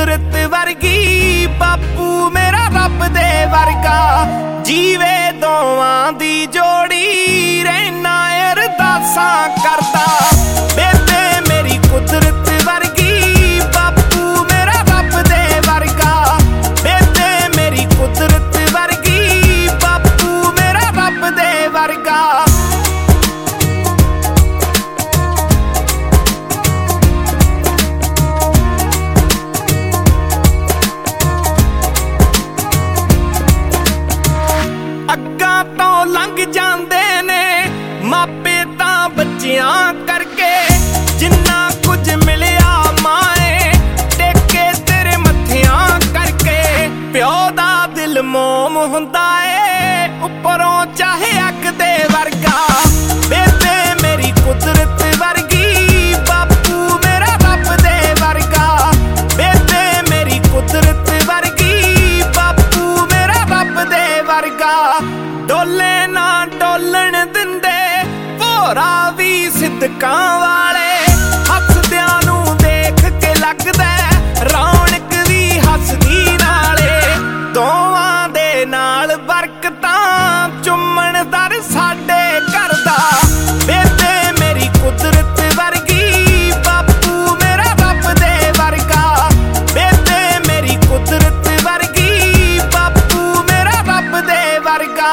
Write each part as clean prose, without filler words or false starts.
कुदरत वर्गी बापू मेरा रब दे वर्गा जीवे दोवां दी जोड़ी रहना अरदासां करदा बेबे मेरी कुदरत वर्गी बापू मेरा रब दे वर्गा बेबे मेरी कुदरत वर्गी बापू मेरा रब दे वर्गा ਅੱਗਾਂ ਤੋਂ ਲੰਘ ਜਾਂਦੇ ਨੇ ਮਾਪੇ ਤਾਂ ਬੱਚਿਆਂ ਕਰਕੇ ਜਿੰਨਾ ਕੁਝ ਮਿਲਿਆ ਮਾਏ ਟੇਕੇ ਤੇਰੇ ਮੱਥਿਆਂ ਕਰਕੇ ਪਿਓ ਦਾ ਦਿਲ ਮੋਮ ਹੁੰਦਾ ਏ ਉੱਪਰੋਂ ਚਾਹੇ ਅੱਗ ਦੇ ਵਰਗਾ ਬੇਬੇ ਮੇਰੀ ਕੁਦਰਤ ਵਰਗੀ ਬਾਪੂ ਮੇਰਾ ਰੱਬ ਦੇ ਵਰਗਾ ਬੇਬੇ ਮੇਰੀ ਕੁਦਰਤ ਵਰਗੀ ਬਾਪੂ ਮੇਰਾ ਰੱਬ ਦੇ ਵਰਗਾ ਡੋਲੇ ਨਾ ਡੋਲਣ ਦਿੰਦੇ ਭੋਰਾ ਵੀ ਸਿੱਧਕਾਂ ਵਾਲੇ ਹੱਸਦਿਆਂ ਨੂੰ ਦੇਖ ਕੇ ਲੱਗਦਾ ਰੌਣਕ ਵੀ ਹੱਸਦੀ ਨਾਲੇ ਦੋਵਾਂ ਦੇ ਨਾਲ ਬਰਕਤਾਂ ਚੁੰਮਣ ਦਰ ਸਾਡੇ ਘਰ ਦਾ ਬੇਬੇ ਮੇਰੀ ਕੁਦਰਤ ਵਰਗੀ ਬਾਪੂ ਮੇਰਾ ਰੱਬ ਦੇ ਵਰਗਾ ਬੇਬੇ ਮੇਰੀ ਕੁਦਰਤ ਵਰਗੀ ਬਾਪੂ ਮੇਰਾ ਰੱਬ ਦੇ ਵਰਗਾ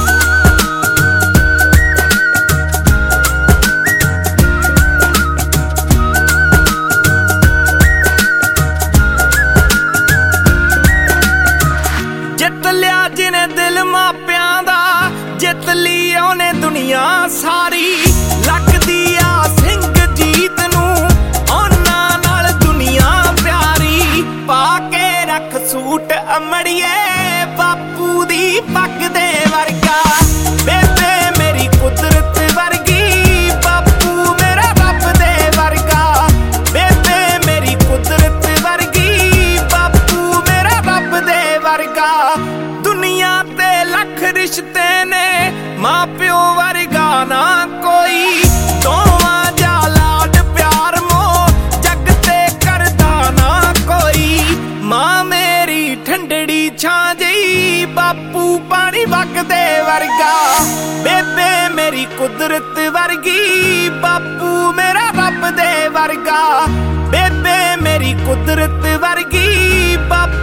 ਜਿੱਤ ਲਿਆ ਜਿਹਨੇ ਦਿਲ ਮਾਪਿਆਂ ਦਾ ਜਿੱਤ ਲਈ ਉਹਨੇ ਦੁਨੀਆ ਸਾਰੀ ਲੱਗਦੀ ਆ ਸਿੰਘ ਜੀਤ ਨੂੰ ਉਹਨਾਂ ਨਾਲ ਦੁਨੀਆ ਪਿਆਰੀ ਪਾ ਕੇ ਰੱਖ ਸੂਟ ਅਮੜੀਏ ਬਾਪੂ ਦੀ ਪੱਗ ਦੇ ਵਰਗਾ ਬੇਬੇ ਮੇਰੀ ਕੁਦਰਤ ਵਰਗੀ ਬਾਪੂ ਮੇਰਾ ਰੱਬ ਦੇ ਵਰਗਾ ਬੇਬੇ ਮੇਰੀ ਕੁਦਰਤ ਵਰਗੀ ਬਾਪੂ ਮੇਰਾ ਰੱਬ ਦੇ ਵਰਗਾ ਦੁਨੀਆ ਤੇ ਲੱਖ ਰਿਸ਼ਤੇ ਨੇ ਮਾਂ ਪਿਓ ਵਰਗਾ ਨਾ ਕੋਈ ਦੋਵਾਂ ਜਾ ਲਾਡ ਪਿਆਰ ਮੋਹ ਜੱਗ ਤੇ ਕਰਦਾ ਨਾ ਕੋਈ ਮਾਂ ਮੇਰੀ ਠੰਡੜੀ ਛਾਂ ਜਈ ਬਾਪੂ ਪਾਣੀ ਵਗਦੇ ਵਰਗਾ ਬੇਬੇ ਮੇਰੀ ਕੁਦਰਤ ਵਰਗੀ ਬਾਪੂ ਮੇਰਾ ਰੱਬ ਦੇ ਵਰਗਾ ਬੇਬੇ ਮੇਰੀ ਕੁਦਰਤ ਵਰਗੀ ਬਾਪੂ